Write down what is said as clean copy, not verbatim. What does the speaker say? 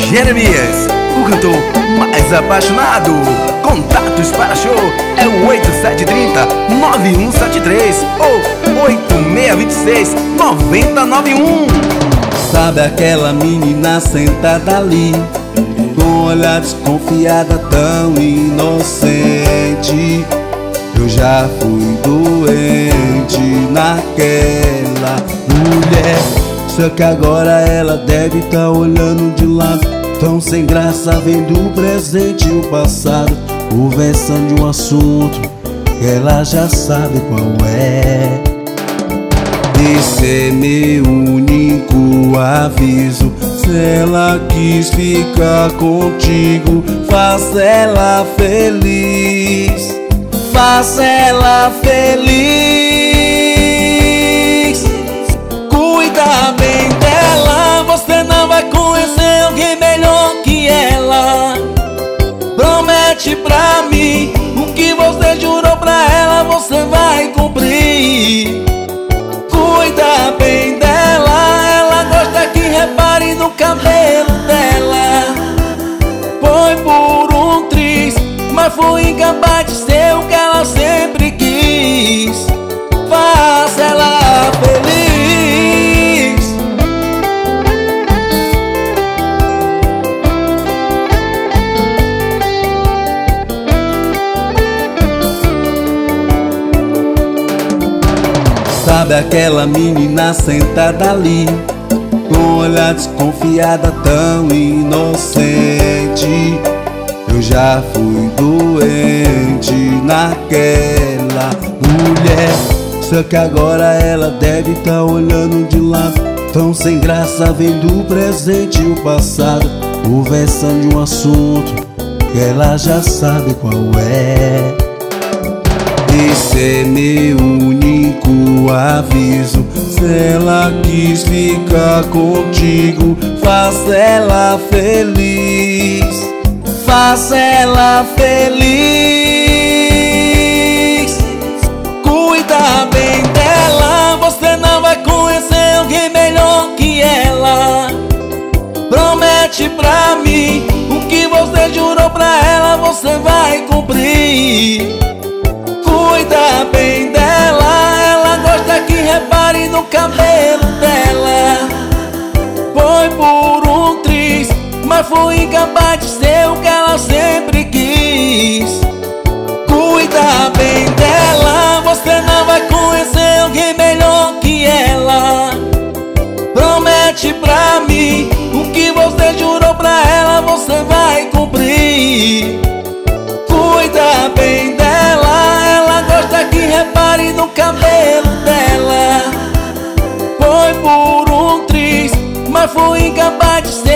Jeremias, o cantor mais apaixonado. Contatos para show é o 8730-9173 ou 8626-9091. Sabe aquela menina sentada ali, com olhar desconfiada, tão inocente? Eu já fui doente naquela mulher, só que agora ela deve tá olhando de lado, tão sem graça, vendo o presente e o passado, conversando de um assunto que ela já sabe qual é. Esse é meu único aviso: se ela quis ficar contigo, faça ela feliz, faça ela feliz. Cuida bem dela, você não vai conhecer alguém melhor que ela. Promete pra mim, o que você jurou pra ela, você vai cumprir. Cuida bem dela, ela gosta que repare no cabelo dela. Foi por um triz, mas foi incapaz de ser o que ela sempre quis. Faça ela feliz. Sabe aquela menina sentada ali, com olhar desconfiada, tão inocente? Eu já fui doente naquela mulher, só que agora ela deve tá olhando de lado, tão sem graça, vendo o presente e o passado, conversando de um assunto que ela já sabe qual é. Esse é meu único aviso: se ela quis ficar contigo, faça ela feliz, faça ela feliz. Cuida bem dela, você não vai conhecer alguém melhor que ela. Promete pra mim, o que você jurou pra ela, você vai cumprir. Cuida bem dela, ela gosta que repare no cabelo dela. Foi por um triz, mas foi incapaz de ser o que ela sempre quis. Cuida bem dela, você não vai conhecer alguém melhor que ela. Promete pra mim, o que você jurou pra ela, você vai cumprir. Cuida bem dela, ela gosta que repare no cabelo dela. Foi por um triz, mas foi incapaz de ser